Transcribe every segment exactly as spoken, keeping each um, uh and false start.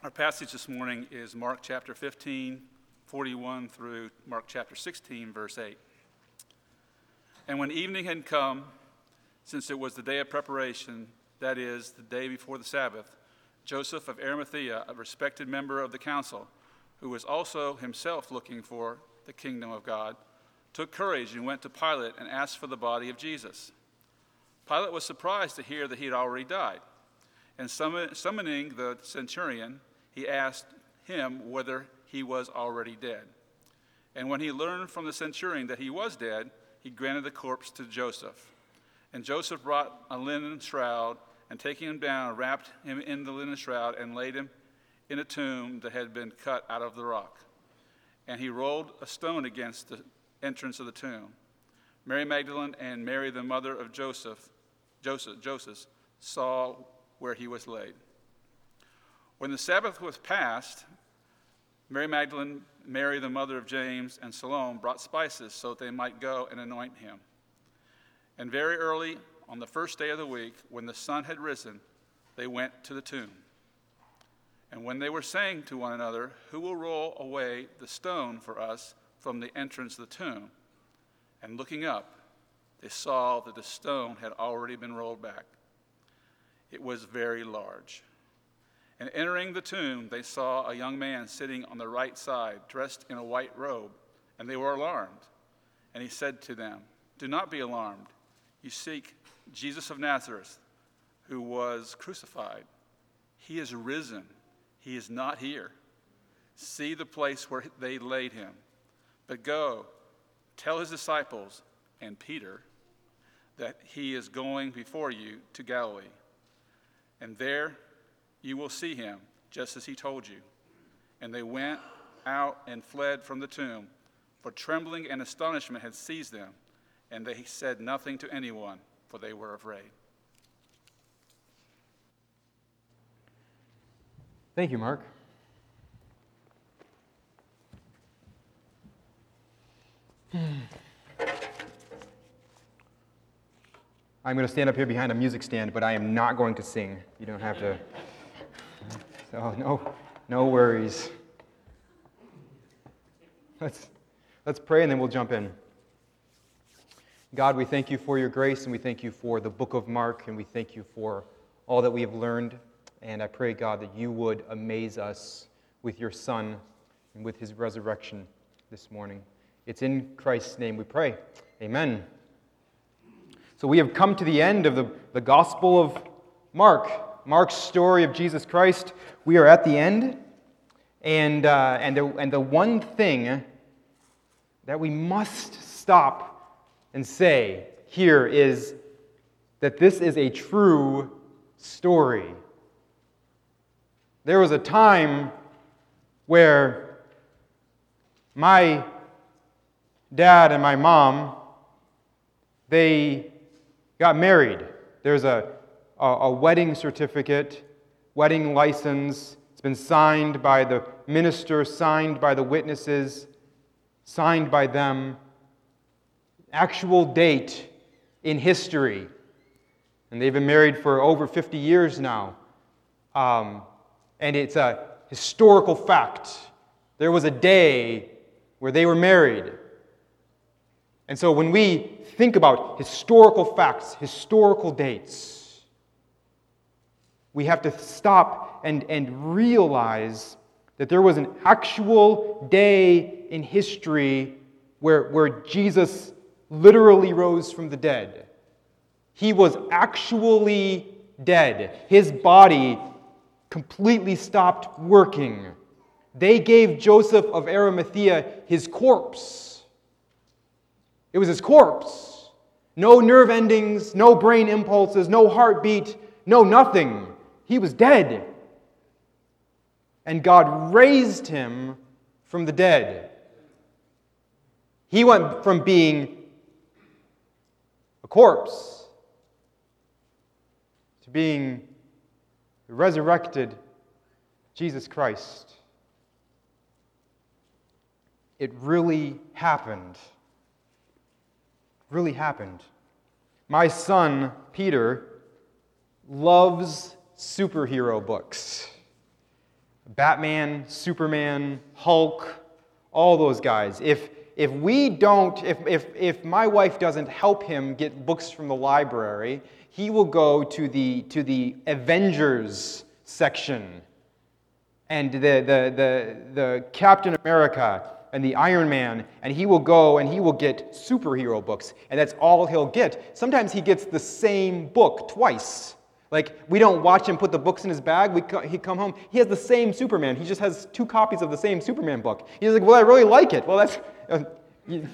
Our passage this morning is Mark chapter fifteen, forty-one through Mark chapter sixteen, verse eight. And when evening had come, since it was the day of preparation, that is, the day before the Sabbath, Joseph of Arimathea, a respected member of the council, who was also himself looking for the kingdom of God, took courage and went to Pilate and asked for the body of Jesus. Pilate was surprised to hear that he had already died, and summoning the centurion, he asked him whether he was already dead. And when he learned from the centurion that he was dead, he granted the corpse to Joseph. And Joseph brought a linen shroud, and taking him down, wrapped him in the linen shroud and laid him in a tomb that had been cut out of the rock. And he rolled a stone against the entrance of the tomb. Mary Magdalene and Mary, the mother of Joseph, Joseph, Joseph, saw where he was laid. When the Sabbath was past, Mary Magdalene, Mary, the mother of James, and Salome brought spices so that they might go and anoint him. And very early on the first day of the week, when the sun had risen, they went to the tomb. And when they were saying to one another, "Who will roll away the stone for us from the entrance of the tomb?" And looking up, they saw that the stone had already been rolled back. It was very large. And entering the tomb, they saw a young man sitting on the right side, dressed in a white robe, and they were alarmed. And he said to them, "Do not be alarmed. You seek Jesus of Nazareth, who was crucified. He is risen. He is not here. See the place where they laid him. But go, tell his disciples and Peter that he is going before you to Galilee. And there you will see him, just as he told you." And they went out and fled from the tomb, for trembling and astonishment had seized them, and they said nothing to anyone, for they were afraid. Thank you, Mark. I'm going to stand up here behind a music stand, but I am not going to sing. You don't have to. So no, no worries. Let's let's pray and then we'll jump in. God, we thank you for your grace, and we thank you for the book of Mark, and we thank you for all that we have learned. And I pray, God, that you would amaze us with your Son and with his resurrection this morning. It's in Christ's name we pray. Amen. So we have come to the end of the, the Gospel of Mark, Mark's story of Jesus Christ. We are at the end, and, uh, and, the, and the one thing that we must stop and say here is that this is a true story. There was a time where my dad and my mom, they got married. There's a, a, a wedding certificate, wedding license. It's been signed by the minister, signed by the witnesses, signed by them. Actual date in history. And they've been married for over fifty years now. Um, and it's a historical fact. There was a day where they were married. And so when we think about historical facts, historical dates, we have to stop and, and realize that there was an actual day in history where, where Jesus literally rose from the dead. He was actually dead. His body completely stopped working. They gave Joseph of Arimathea his corpse. It was his corpse. No nerve endings, no brain impulses, no heartbeat, no nothing. He was dead. And God raised him from the dead. He went from being a corpse to being the resurrected Jesus Christ. It really happened. Really happened. My son, Peter, loves superhero books. Batman, Superman, Hulk, all those guys. If if we don't, if if if my wife doesn't help him get books from the library, he will go to the to the Avengers section, and the the the, the Captain America and the Iron Man, and he will go and he will get superhero books, and that's all he'll get. Sometimes he gets the same book twice. Like, we don't watch him put the books in his bag. We co- he come home, he has the same Superman. He just has two copies of the same Superman book. He's like, well, I really like it. Well, that's... Uh, you,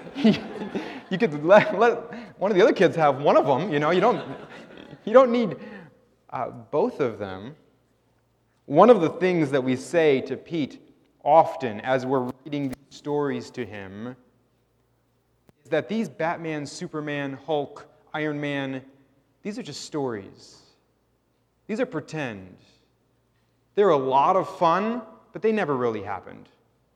you could let, let one of the other kids have one of them, you know. You don't, you don't need uh, both of them. One of the things that we say to Pete often as we're reading these stories to him is that these Batman, Superman, Hulk, Iron Man, these are just stories. These are pretend. They're a lot of fun, but they never really happened.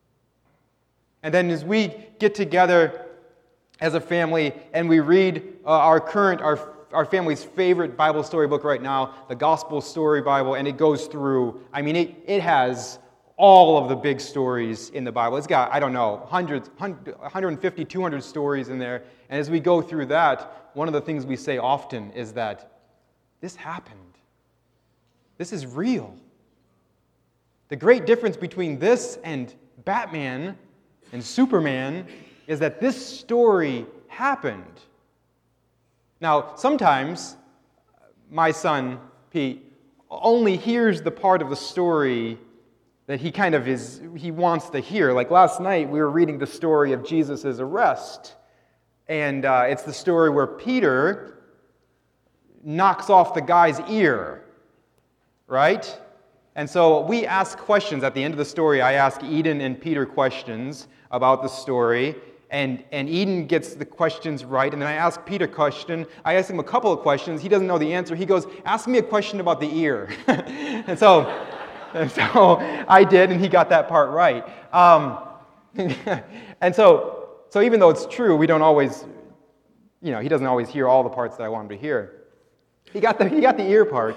And then as we get together as a family and we read uh, our current, our, our family's favorite Bible story book right now, the Gospel Story Bible, and it goes through, I mean, it, it has all of the big stories in the Bible. It's got, I don't know, hundreds, one hundred fifty, two hundred stories in there. And as we go through that, one of the things we say often is that this happened. This is real. The great difference between this and Batman and Superman is that this story happened. Now, sometimes my son, Pete, only hears the part of the story that he kind of is, he wants to hear. Like last night, we were reading the story of Jesus' arrest. And uh, it's the story where Peter knocks off the guy's ear, right? And so we ask questions. At the end of the story, I ask Eden and Peter questions about the story. And, and Eden gets the questions right. And then I ask Peter a question. I ask him a couple of questions. He doesn't know the answer. He goes, ask me a question about the ear. and so and so I did, and he got that part right. Um, and so, so even though it's true, we don't always, you know, he doesn't always hear all the parts that I want him to hear. He got the, he got the ear part.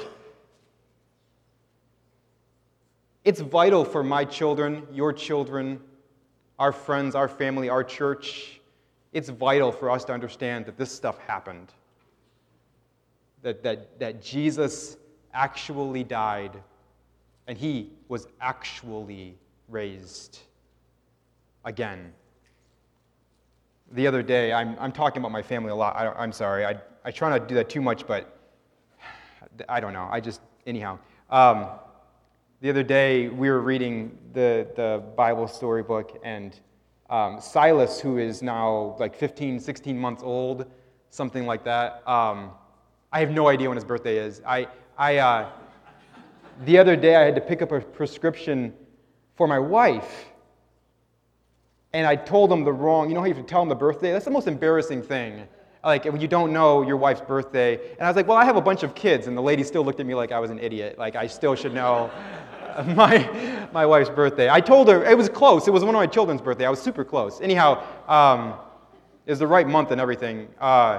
It's vital for my children, your children, our friends, our family, our church. It's vital for us to understand that this stuff happened. That, that, that Jesus actually died, and he was actually raised again. The other day, I'm, I'm talking about my family a lot. I, I'm sorry. I, I try not to do that too much, but I don't know. I just, anyhow. Um, The other day, we were reading the, the Bible storybook, and um, Silas, who is now like fifteen, sixteen months old, something like that. Um, I have no idea when his birthday is. I, I, uh, the other day, I had to pick up a prescription for my wife, and I told him the wrong, you know how you have to tell him the birthday? That's the most embarrassing thing. Like, when you don't know your wife's birthday. And I was like, well, I have a bunch of kids. And the lady still looked at me like I was an idiot. Like, I still should know my my wife's birthday. I told her, it was close. It was one of my children's birthday. I was super close. Anyhow, um, it was the right month and everything. Uh,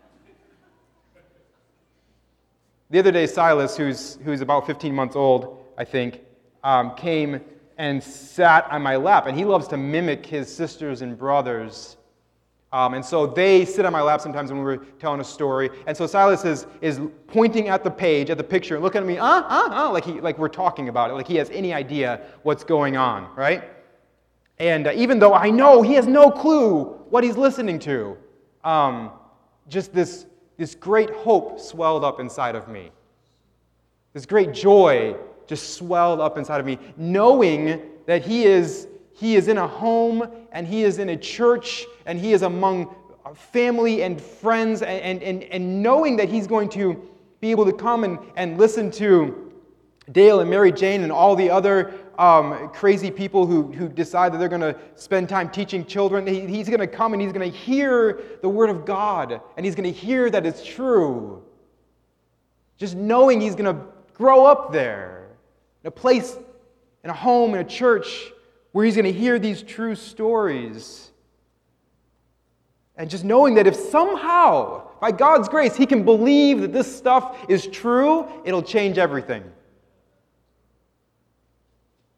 the other day, Silas, who's, who's about fifteen months old, I think, um, came and sat on my lap. And he loves to mimic his sisters and brothers. Um, and so they sit on my lap sometimes when we're telling a story. And so Silas is, is pointing at the page, at the picture, and looking at me, uh, uh, uh, like, he, like we're talking about it, like he has any idea what's going on, right? And uh, even though I know he has no clue what he's listening to, um, just this, this great hope swelled up inside of me. This great joy just swelled up inside of me, knowing that he is He is in a home, and he is in a church, and he is among family and friends, and, and, and knowing that he's going to be able to come and, and listen to Dale and Mary Jane and all the other um, crazy people who, who decide that they're going to spend time teaching children. He, he's going to come and he's going to hear the Word of God, and he's going to hear that it's true. Just knowing he's going to grow up there, in a place, in a home, in a church, where he's going to hear these true stories. And just knowing that if somehow, by God's grace, he can believe that this stuff is true, it'll change everything.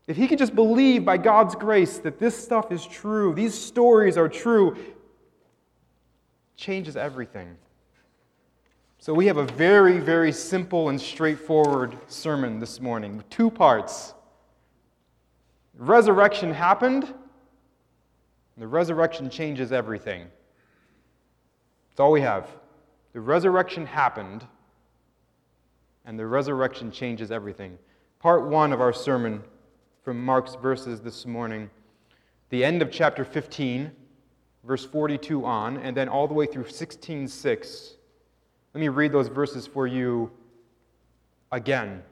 If he could just believe by God's grace that this stuff is true, these stories are true, changes everything. So we have a very, very simple and straightforward sermon this morning. Two parts. Resurrection happened. And the resurrection changes everything. That's all we have. The resurrection happened. And the resurrection changes everything. Part one of our sermon from Mark's verses this morning. The end of chapter fifteen, verse forty-two on, and then all the way through sixteen six. Let me read those verses for you again.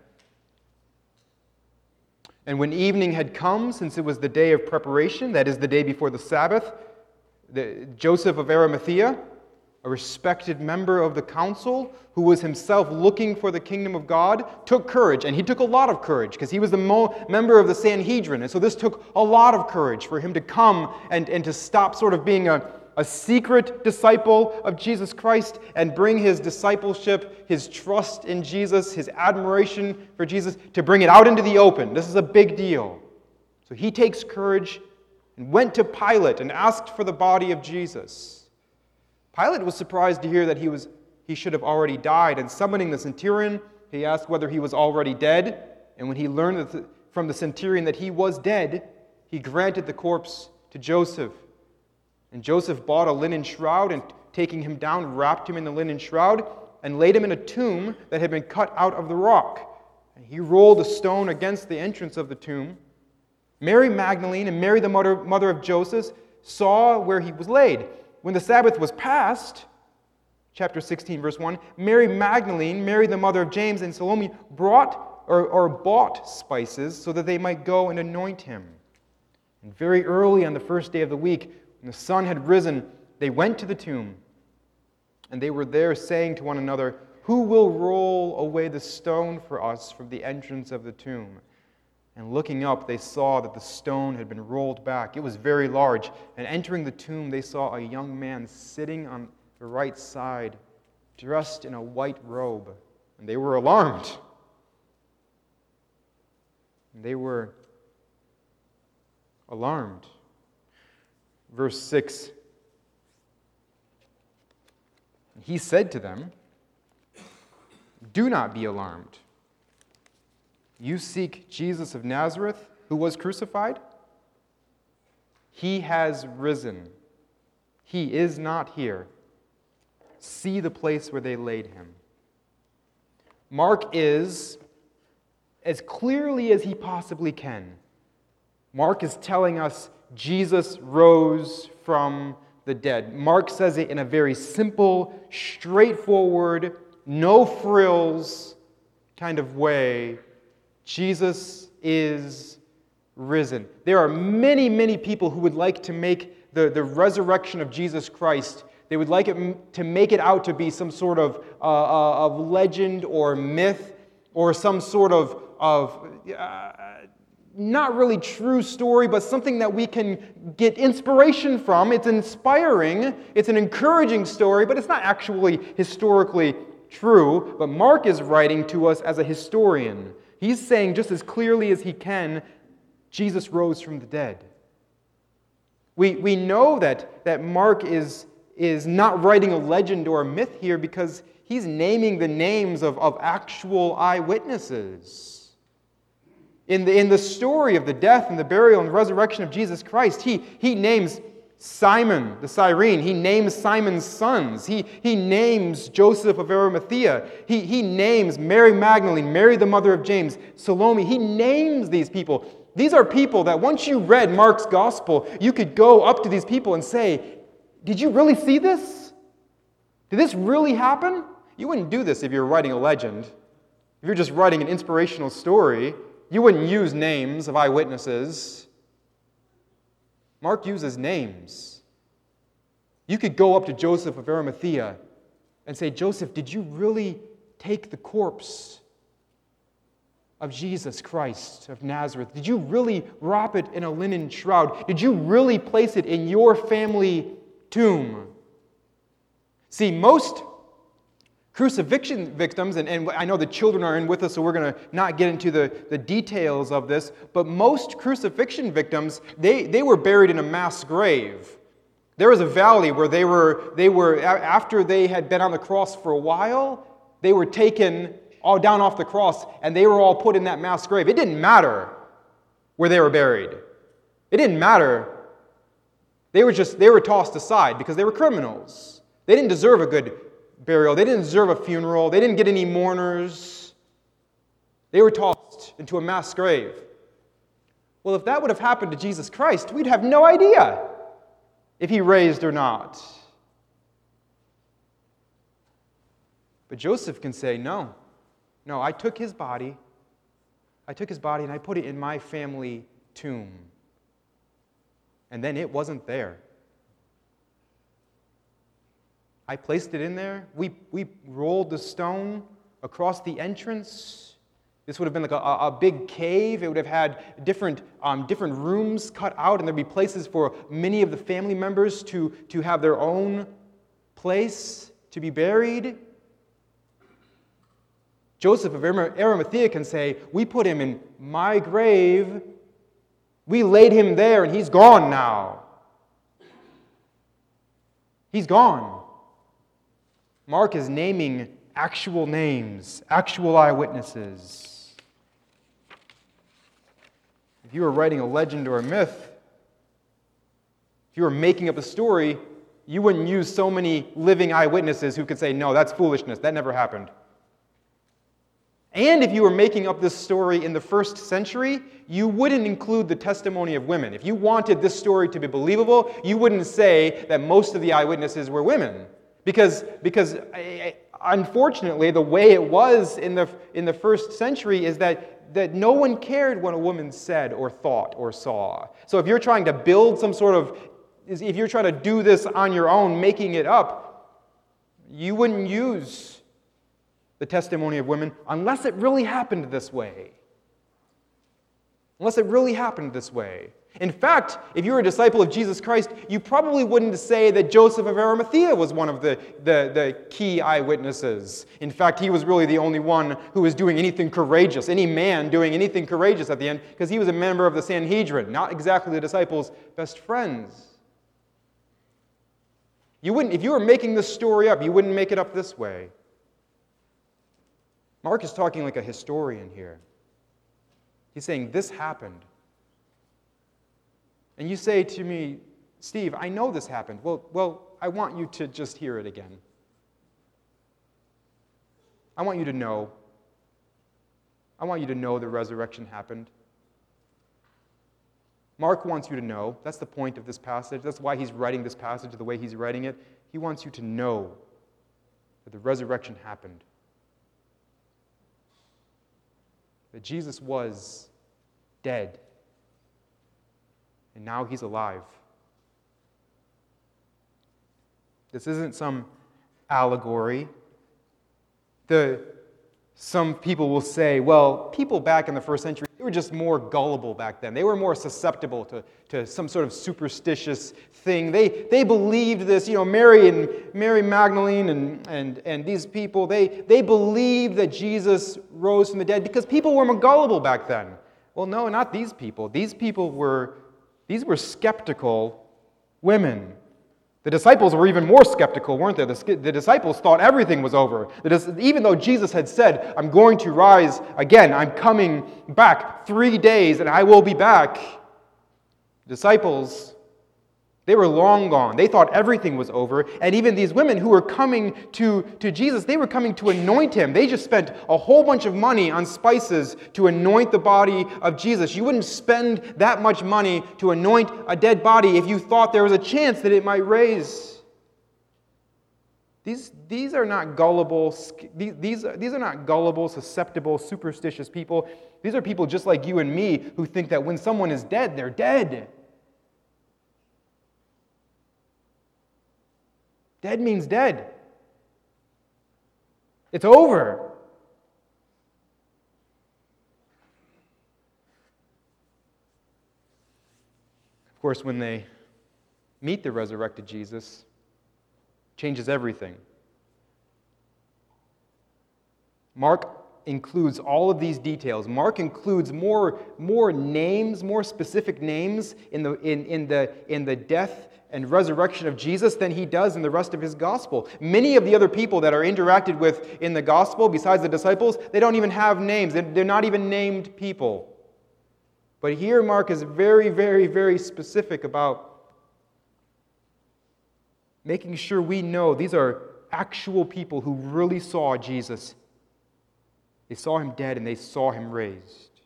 And when evening had come, since it was the day of preparation, that is the day before the Sabbath, the, Joseph of Arimathea, a respected member of the council, who was himself looking for the kingdom of God, took courage, and he took a lot of courage, because he was the mo- member of the Sanhedrin, and so this took a lot of courage for him to come and, and to stop sort of being a, a secret disciple of Jesus Christ and bring his discipleship, his trust in Jesus, his admiration for Jesus, to bring it out into the open. This is a big deal. So he takes courage and went to Pilate and asked for the body of Jesus. Pilate was surprised to hear that he was he should have already died, and summoning the centurion, he asked whether he was already dead, and when he learned from the centurion that he was dead, he granted the corpse to Joseph. And Joseph bought a linen shroud, and taking him down, wrapped him in the linen shroud, and laid him in a tomb that had been cut out of the rock. And he rolled a stone against the entrance of the tomb. Mary Magdalene and Mary, the mother, mother of Joseph, saw where he was laid. When the Sabbath was past, chapter sixteen, verse one, Mary Magdalene, Mary the mother of James, and Salome brought or, or bought spices so that they might go and anoint him. And very early on the first day of the week, when the sun had risen, they went to the tomb, and they were there saying to one another, "Who will roll away the stone for us from the entrance of the tomb?" And looking up, they saw that the stone had been rolled back. It was very large. And entering the tomb, they saw a young man sitting on the right side, dressed in a white robe. And they were alarmed. And they were alarmed. Verse six. He said to them, "Do not be alarmed. You seek Jesus of Nazareth, who was crucified? He has risen. He is not here. See the place where they laid him." Mark is, as clearly as he possibly can, Mark is telling us Jesus rose from the dead. Mark says it in a very simple, straightforward, no frills kind of way. Jesus is risen. There are many, many people who would like to make the, the resurrection of Jesus Christ, they would like it to make it out to be some sort of, uh, uh, of legend or myth or some sort of, of uh, not really true story, but something that we can get inspiration from. It's inspiring, it's an encouraging story, but it's not actually historically true. But Mark is writing to us as a historian. He's saying just as clearly as he can, Jesus rose from the dead. We, we know that, that Mark is, is not writing a legend or a myth here because he's naming the names of, of actual eyewitnesses. In the, in the story of the death and the burial and resurrection of Jesus Christ, he, he names Simon the Cyrene. He names Simon's sons. He, he names Joseph of Arimathea. He, he names Mary Magdalene, Mary the mother of James, Salome. He names these people. These are people that once you read Mark's gospel, you could go up to these people and say, "Did you really see this? Did this really happen?" You wouldn't do this if you were writing a legend. If you're just writing an inspirational story, you wouldn't use names of eyewitnesses. Mark uses names. You could go up to Joseph of Arimathea and say, "Joseph, did you really take the corpse of Jesus Christ of Nazareth? Did you really wrap it in a linen shroud? Did you really place it in your family tomb?" See, most Crucifixion victims, and, and I know the children are in with us, so we're going to not get into the, the details of this, but most crucifixion victims, they, they were buried in a mass grave. There was a valley where they were, they were, after they had been on the cross for a while, they were taken all down off the cross, and they were all put in that mass grave. It didn't matter where they were buried. It didn't matter. They were just, they were tossed aside because they were criminals. They didn't deserve a good burial. They didn't deserve a funeral. They didn't get any mourners. They were tossed into a mass grave. Well, if that would have happened to Jesus Christ, we'd have no idea if he raised or not. But Joseph can say, no, no, I took his body, I took his body and I put it in my family tomb. And then it wasn't there. I placed it in there. We, we rolled the stone across the entrance. This would have been like a, a big cave. It would have had different, um, different rooms cut out, and there'd be places for many of the family members to, to have their own place to be buried. Joseph of Arimathea can say, we put him in my grave. We laid him there, and he's gone now. He's gone. Mark is naming actual names, actual eyewitnesses. If you were writing a legend or a myth, if you were making up a story, you wouldn't use so many living eyewitnesses who could say, no, that's foolishness, that never happened. And if you were making up this story in the first century, you wouldn't include the testimony of women. If you wanted this story to be believable, you wouldn't say that most of the eyewitnesses were women. Because, because unfortunately, the way it was in the, in the first century is that, that no one cared what a woman said or thought or saw. So if you're trying to build some sort of, if you're trying to do this on your own, making it up, you wouldn't use the testimony of women unless it really happened this way. Unless it really happened this way. In fact, if you were a disciple of Jesus Christ, you probably wouldn't say that Joseph of Arimathea was one of the, the, the key eyewitnesses. In fact, he was really the only one who was doing anything courageous, any man doing anything courageous at the end, because he was a member of the Sanhedrin, not exactly the disciples' best friends. You wouldn't, if you were making this story up, you wouldn't make it up this way. Mark is talking like a historian here. He's saying, this happened. And you say to me, Steve, I know this happened. Well, well, I want you to just hear it again. I want you to know. I want you to know the resurrection happened. Mark wants you to know. That's the point of this passage. That's why he's writing this passage the way he's writing it. He wants you to know that the resurrection happened. That Jesus was dead. And now he's alive. This isn't some allegory. The, some people will say, well, people back in the first century, they were just more gullible back then. They were more susceptible to, to some sort of superstitious thing. They, they believed this, you know, Mary and Mary Magdalene and, and, and these people, they, they believed that Jesus rose from the dead because people were more gullible back then. Well, no, not these people. These people were These were skeptical women. The disciples were even more skeptical, weren't they? The, the disciples thought everything was over. The, even though Jesus had said, I'm going to rise again, I'm coming back three days and I will be back. The disciples, they were long gone. They thought everything was over. And even these women who were coming to, to Jesus, they were coming to anoint him. They just spent a whole bunch of money on spices to anoint the body of Jesus. You wouldn't spend that much money to anoint a dead body if you thought there was a chance that it might raise. These, these are not gullible, these, these, these are not gullible, susceptible, superstitious people. These are people just like you and me who think that when someone is dead, they're dead. Dead means dead. It's over. Of course, when they meet the resurrected Jesus, it changes everything. Mark includes all of these details. Mark includes more, more names, more specific names in the, in, in, the, in the death and resurrection of Jesus than he does in the rest of his gospel. Many of the other people that are interacted with in the gospel, besides the disciples, they don't even have names. They're not even named people. But here Mark is very, very, very specific about making sure we know these are actual people who really saw Jesus. They saw him dead and they saw him raised.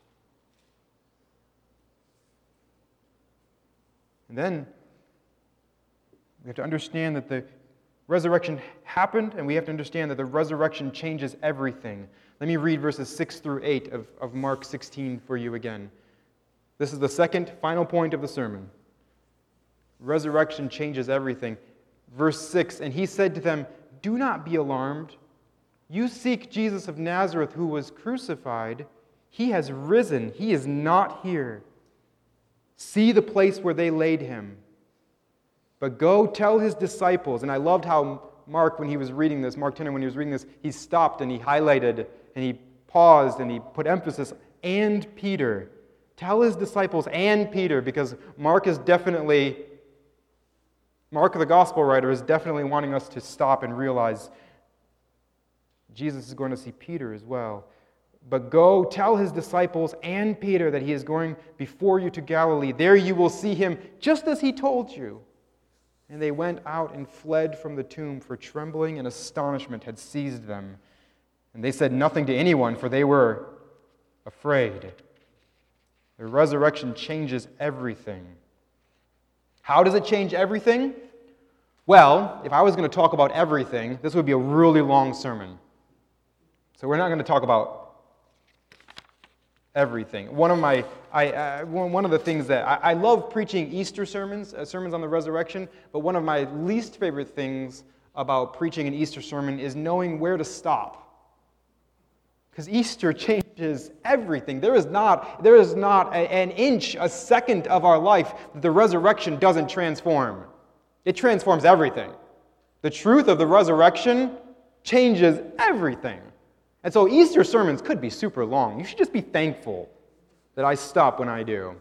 And then we have to understand that the resurrection happened, and we have to understand that the resurrection changes everything. Let me read verses six through eight of, of Mark sixteen for you again. This is the second, final point of the sermon. Resurrection changes everything. Verse six, and he said to them, "Do not be alarmed. You seek Jesus of Nazareth who was crucified. He has risen. He is not here. See the place where they laid him. But go tell his disciples," and I loved how Mark, when he was reading this, Mark ten, when he was reading this, he stopped and he highlighted and he paused and he put emphasis, "and Peter." Tell his disciples and Peter, because Mark is definitely, Mark the gospel writer is definitely wanting us to stop and realize Jesus is going to see Peter as well. "But go tell his disciples and Peter that he is going before you to Galilee. There you will see him, just as he told you." And they went out and fled from the tomb, for trembling and astonishment had seized them. And they said nothing to anyone, for they were afraid. The resurrection changes everything. How does it change everything? Well, if I was going to talk about everything, this would be a really long sermon. So we're not going to talk about everything. One of my, I, uh, one of the things that I, I love preaching Easter sermons, uh, sermons on the resurrection. But one of my least favorite things about preaching an Easter sermon is knowing where to stop, because Easter changes everything. There is not, there is not a, an inch, a second of our life that the resurrection doesn't transform. It transforms everything. The truth of the resurrection changes everything. And so Easter sermons could be super long. You should just be thankful that I stop when I do.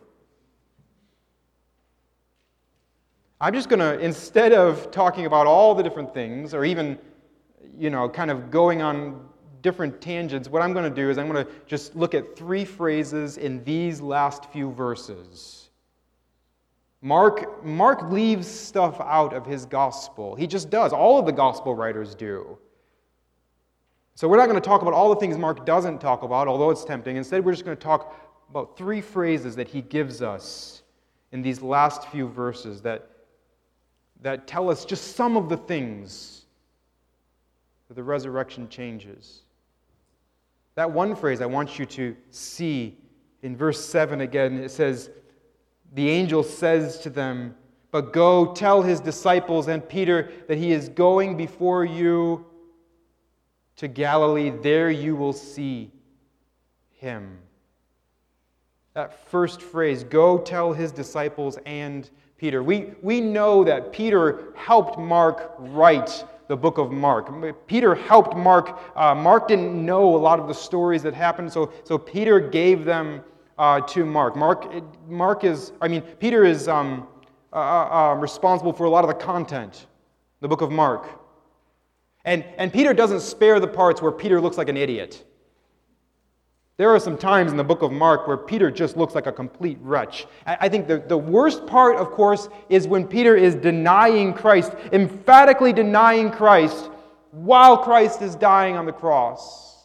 I'm just going to, instead of talking about all the different things, or even, you know, kind of going on different tangents, what I'm going to do is I'm going to just look at three phrases in these last few verses. Mark, Mark leaves stuff out of his gospel. He just does. All of the gospel writers do. So we're not going to talk about all the things Mark doesn't talk about, although it's tempting. Instead, we're just going to talk about three phrases that he gives us in these last few verses that, that tell us just some of the things that the resurrection changes. That one phrase I want you to see in verse seven again. It says, the angel says to them, "But go tell his disciples and Peter that he is going before you to Galilee. There you will see him." That first phrase, "go tell his disciples and Peter." We, we know that Peter helped Mark write the book of Mark. Peter helped Mark. Uh, Mark didn't know a lot of the stories that happened, so, so Peter gave them uh, to Mark. Mark, Mark is, I mean, Peter is um, uh, uh, responsible for a lot of the content, the book of Mark. And, and Peter doesn't spare the parts where Peter looks like an idiot. There are some times in the book of Mark where Peter just looks like a complete wretch. I think the, the worst part, of course, is when Peter is denying Christ, emphatically denying Christ, while Christ is dying on the cross.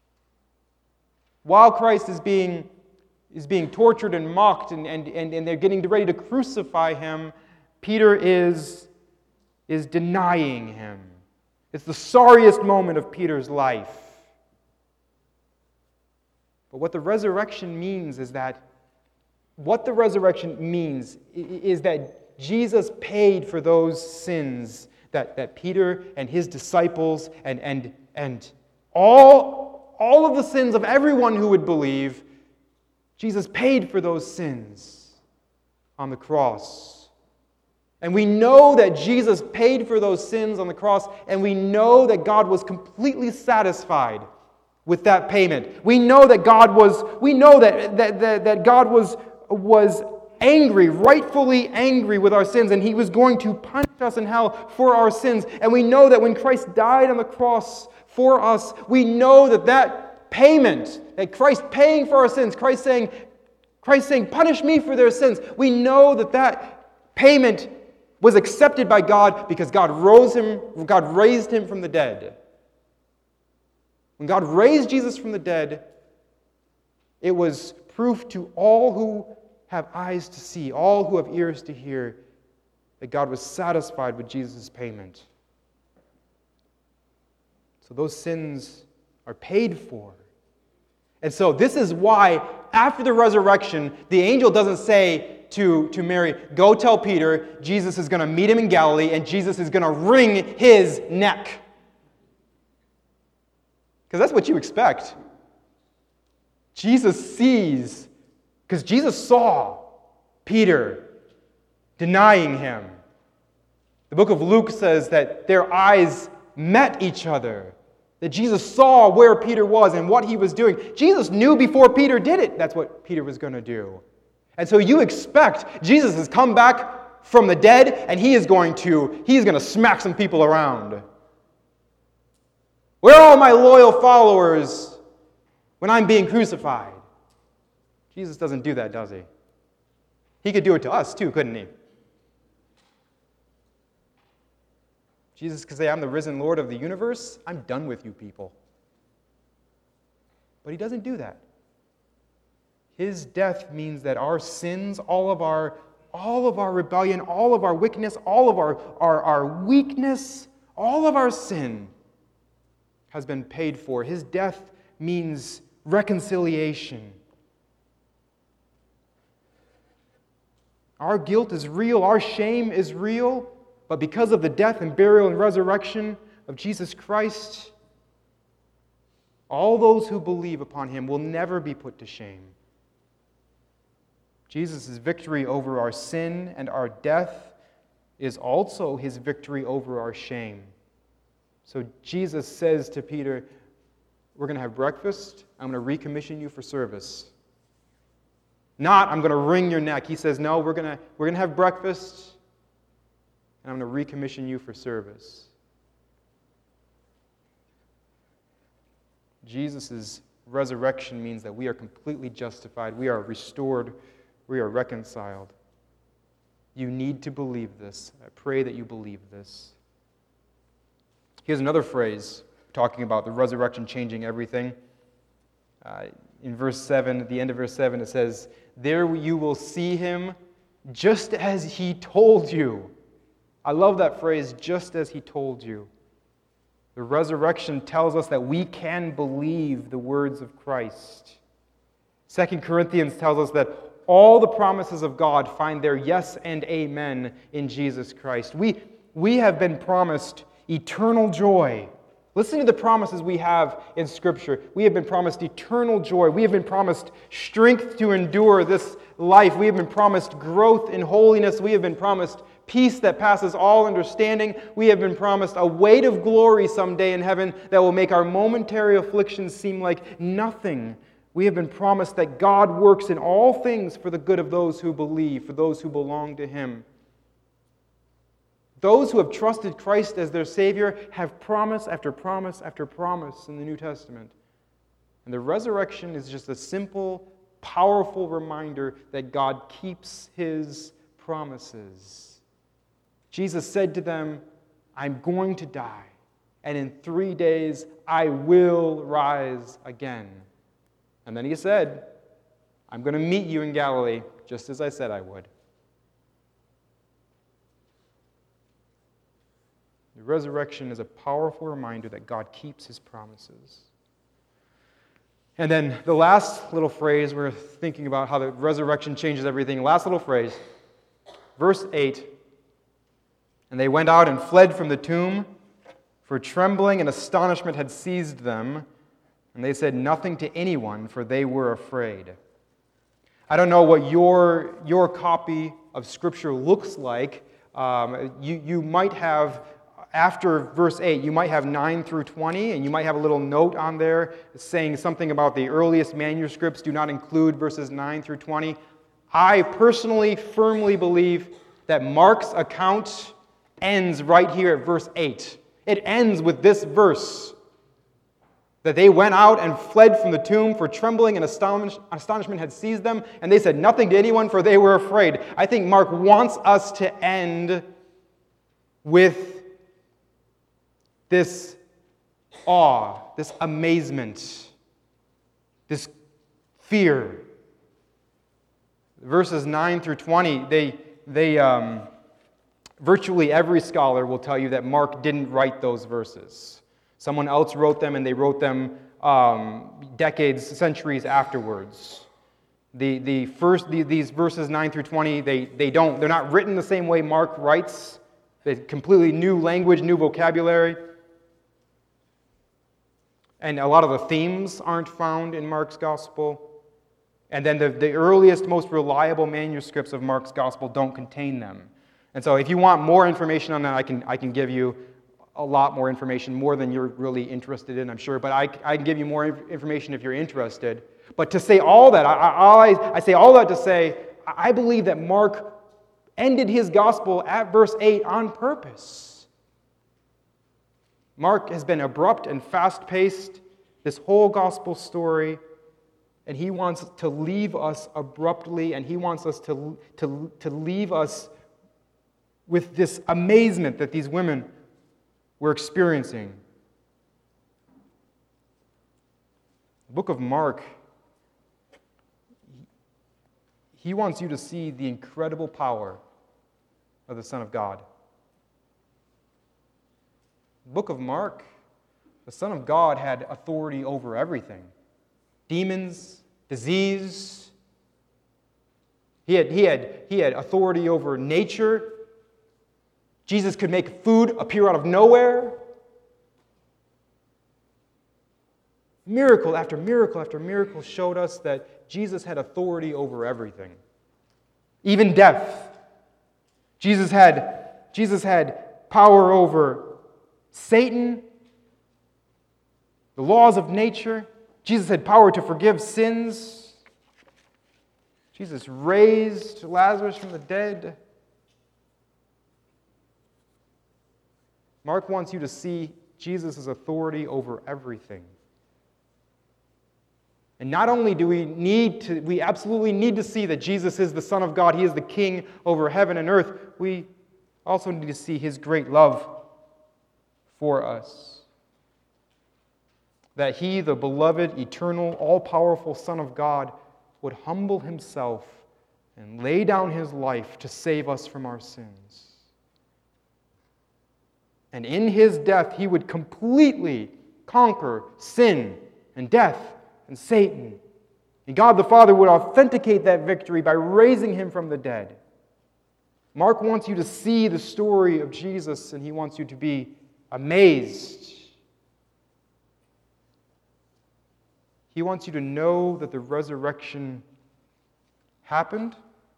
While Christ is being, is being tortured and mocked, and, and, and, and they're getting ready to crucify him, Peter is, is denying him. It's the sorriest moment of Peter's life. But what the resurrection means is that, what the resurrection means is that Jesus paid for those sins that, that Peter and his disciples and, and, and all, all of the sins of everyone who would believe, Jesus paid for those sins on the cross. And we know that Jesus paid for those sins on the cross, and we know that God was completely satisfied with that payment. We know that God was, we know that, that, that, that God was, was angry, rightfully angry with our sins, and he was going to punish us in hell for our sins. And we know that when Christ died on the cross for us, we know that that payment, that Christ paying for our sins, Christ saying, Christ saying, punish me for their sins. We know that that payment was accepted by God because God rose him, God raised him from the dead. When God raised Jesus from the dead, it was proof to all who have eyes to see, all who have ears to hear, that God was satisfied with Jesus' payment. So those sins are paid for. And so this is why, after the resurrection, the angel doesn't say to, to Mary, go tell Peter Jesus is going to meet him in Galilee and Jesus is going to wring his neck. Because that's what you expect. Jesus sees, because Jesus saw Peter denying him. The book of Luke says that their eyes met each other, that Jesus saw where Peter was and what he was doing. Jesus knew before Peter did it that's what Peter was going to do. And so you expect Jesus has come back from the dead and he is going to, he is going to smack some people around. Where are all my loyal followers when I'm being crucified? Jesus doesn't do that, does he? He could do it to us too, couldn't he? Jesus could say, I'm the risen Lord of the universe. I'm done with you people. But he doesn't do that. His death means that our sins, all of our, all of our rebellion, all of our wickedness, all of our, our, our weakness, all of our sin has been paid for. His death means reconciliation. Our guilt is real, our shame is real, but because of the death and burial and resurrection of Jesus Christ, all those who believe upon him will never be put to shame. Jesus' victory over our sin and our death is also his victory over our shame. So Jesus says to Peter, we're going to have breakfast. I'm going to recommission you for service. Not, I'm going to wring your neck. He says, no, we're going to, we're going to have breakfast, and I'm going to recommission you for service. Jesus' resurrection means that we are completely justified. We are restored. We are reconciled. You need to believe this. I pray that you believe this. Here's another phrase talking about the resurrection changing everything. Uh, in verse seven, at the end of verse seven, it says, there you will see him just as he told you. I love that phrase, just as he told you. The resurrection tells us that we can believe the words of Christ. Second Corinthians tells us that all the promises of God find their yes and amen in Jesus Christ. We, we have been promised eternal joy. Listen to the promises we have in Scripture. We have been promised eternal joy. We have been promised strength to endure this life. We have been promised growth in holiness. We have been promised peace that passes all understanding. We have been promised a weight of glory someday in heaven that will make our momentary afflictions seem like nothing. We have been promised that God works in all things for the good of those who believe, for those who belong to him. Those who have trusted Christ as their Savior have promise after promise after promise in the New Testament. And the resurrection is just a simple, powerful reminder that God keeps his promises. Jesus said to them, I'm going to die, and in three days I will rise again. And then he said, I'm going to meet you in Galilee, just as I said I would. The resurrection is a powerful reminder that God keeps his promises. And then the last little phrase, we're thinking about how the resurrection changes everything. Last little phrase, verse eight. And they went out and fled from the tomb, for trembling and astonishment had seized them, and they said nothing to anyone, for they were afraid. I don't know what your, your copy of Scripture looks like. Um, you, you might have after verse eight, you might have nine through twenty, and you might have a little note on there saying something about the earliest manuscripts do not include verses nine through twenty. I personally firmly believe that Mark's account ends right here at verse eight. It ends with this verse, that they went out and fled from the tomb, for trembling and astonishment had seized them, and they said nothing to anyone, for they were afraid. I think Mark wants us to end with this awe, this amazement, this fear. Verses nine through twenty, they, they um, virtually every scholar will tell you that Mark didn't write those verses. Someone else wrote them, and they wrote them um, decades, centuries afterwards. The, the first, the, these verses nine through twenty, they, they don't, they're not written the same way Mark writes. They're completely new language, new vocabulary. And a lot of the themes aren't found in Mark's gospel. And then the, the earliest, most reliable manuscripts of Mark's gospel don't contain them. And so if you want more information on that, I can, I can give you a lot more information, more than you're really interested in, I'm sure. But I, I can give you more information if you're interested. But to say all that, I, I, I say all that to say, I believe that Mark ended his gospel at verse eight on purpose. Mark has been abrupt and fast-paced, this whole gospel story, and he wants to leave us abruptly, and he wants us to, to, to leave us with this amazement that these women were experiencing. The book of Mark, he wants you to see the incredible power of the Son of God. The book of Mark, the Son of God had authority over everything. Demons, disease. He had, he had, he had authority over nature. Jesus could make food appear out of nowhere. Miracle after miracle after miracle showed us that Jesus had authority over everything, even death. Jesus had, Jesus had power over Satan, the laws of nature. Jesus had power to forgive sins. Jesus raised Lazarus from the dead. Mark wants you to see Jesus' authority over everything. And not only do we need to, we absolutely need to see that Jesus is the Son of God, He is the King over heaven and earth, we also need to see His great love for us. That He, the beloved, eternal, all-powerful Son of God, would humble Himself and lay down His life to save us from our sins. And in His death, He would completely conquer sin and death and Satan. And God the Father would authenticate that victory by raising Him from the dead. Mark wants you to see the story of Jesus, and he wants you to be amazed. He wants you to know that the resurrection happened.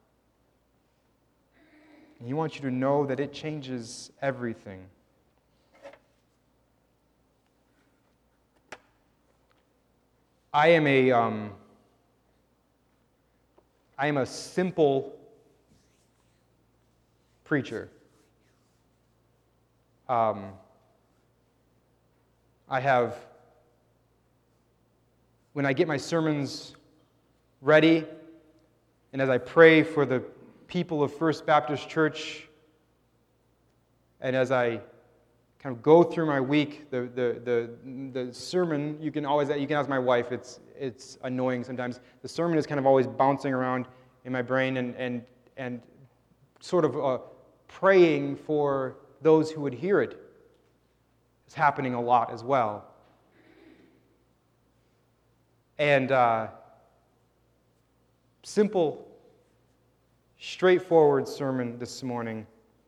And he wants you to know that it changes everything. I am a, um, I am a simple preacher. Um, I have, when I get my sermons ready, and as I pray for the people of First Baptist Church, and as I kind of go through my week, the the the, the sermon, you can always you can ask my wife, it's it's annoying sometimes. The sermon is kind of always bouncing around in my brain and and and sort of uh, praying for those who would hear it. It's happening a lot as well. And uh, simple, straightforward sermon this morning.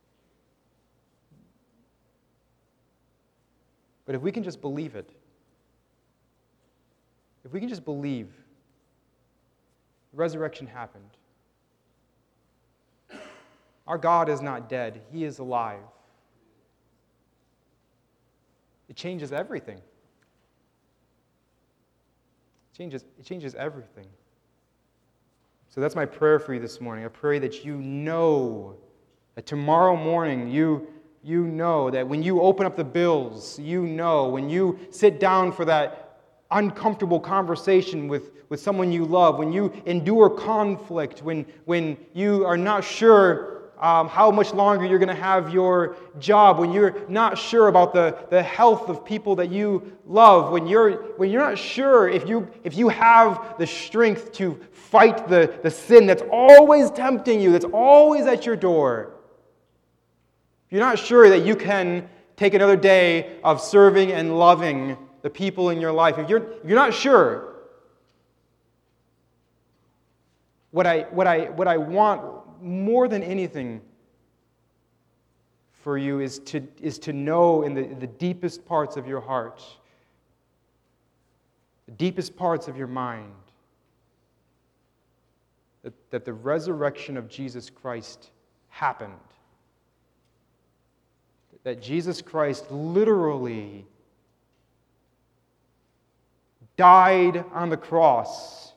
But if we can just believe it, if we can just believe the resurrection happened, our God is not dead, He is alive. it changes everything. It changes, it changes everything. So that's my prayer for you this morning. I pray that you know that tomorrow morning you, you know that when you open up the bills, you know, when you sit down for that uncomfortable conversation with, with someone you love, when you endure conflict, when, when you are not sure Um, how much longer you're going to have your job, when you're not sure about the, the health of people that you love, when you're, when you're not sure if you, if you have the strength to fight the, the sin that's always tempting you, that's always at your door. If you're not sure that you can take another day of serving and loving the people in your life, if you're, if you're not sure, what I, what I, what I want more than anything for you is to, is to know in the, the deepest parts of your heart, the deepest parts of your mind, that, that the resurrection of Jesus Christ happened. That Jesus Christ literally died on the cross.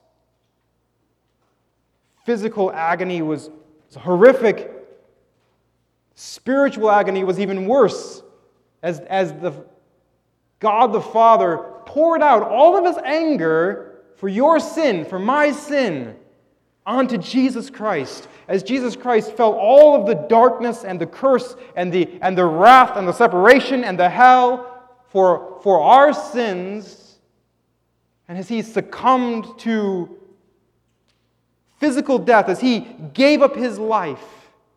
Physical agony was It's horrific. Spiritual agony was even worse, as, as the God the Father poured out all of His anger for your sin, for my sin, onto Jesus Christ. As Jesus Christ felt all of the darkness and the curse and the, and the wrath and the separation and the hell for, for our sins, and as He succumbed to physical death, as He gave up His life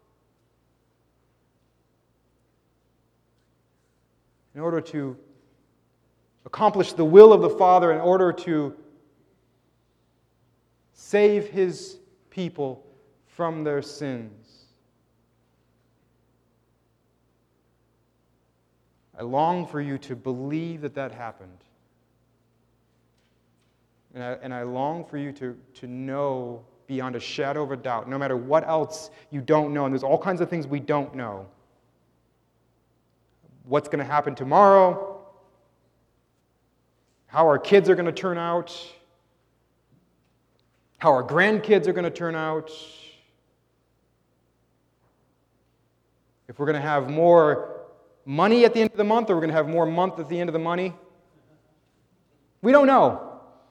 in order to accomplish the will of the Father, in order to save His people from their sins. I long for you to believe that that happened. And I, and I long for you to, to know beyond a shadow of a doubt, no matter what else you don't know, and there's all kinds of things we don't know. What's going to happen tomorrow, how our kids are going to turn out, how our grandkids are going to turn out, if we're going to have more money at the end of the month or we're going to have more month at the end of the money. We don't know.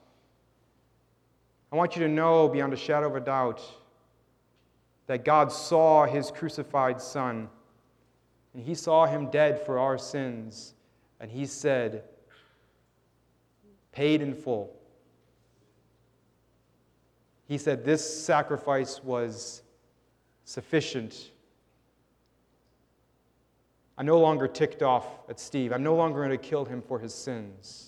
I want you to know beyond a shadow of a doubt that God saw His crucified Son, and He saw Him dead for our sins, and He said, paid in full. He said this sacrifice was sufficient. I'm no longer ticked off at Steve. I'm no longer going to kill him for his sins.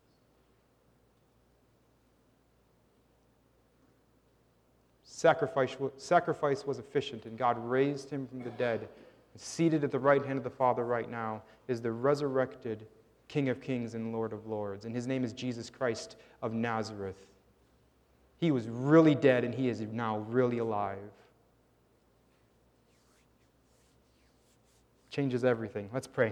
Sacrifice, sacrifice was efficient, and God raised Him from the dead. Seated at the right hand of the Father right now is the resurrected King of Kings and Lord of Lords, and His name is Jesus Christ of Nazareth. He was really dead, and He is now really alive. Changes everything. Let's pray.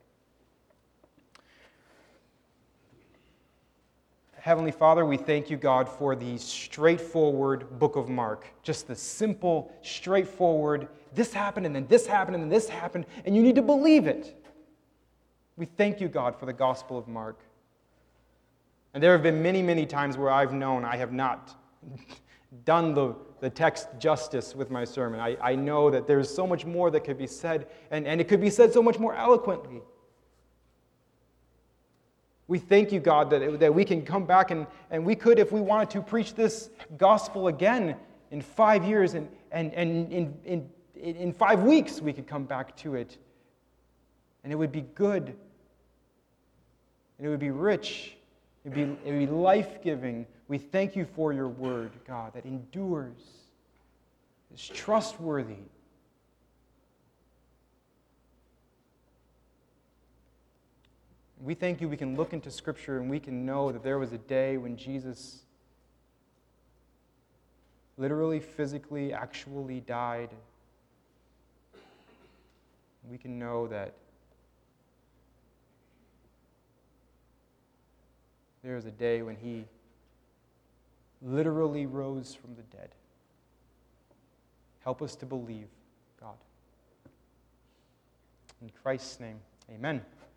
Heavenly Father, we thank You, God, for the straightforward book of Mark. Just the simple, straightforward, this happened, and then this happened, and then this happened, and you need to believe it. We thank You, God, for the Gospel of Mark. And there have been many, many times where I've known I have not done the, the text justice with my sermon. I, I know that there's so much more that could be said, and, and it could be said so much more eloquently. We thank You, God, that, that we can come back and, and we could, if we wanted to, preach this gospel again in five years, and, and, and in, in, in five weeks we could come back to it. And it would be good. And it would be rich. It would be, it would be life-giving. We thank You for Your word, God, that endures, is trustworthy. We thank You we can look into Scripture and we can know that there was a day when Jesus literally, physically, actually died. We can know that there is a day when he literally rose from the dead. Help us to believe, God. In Christ's name, amen.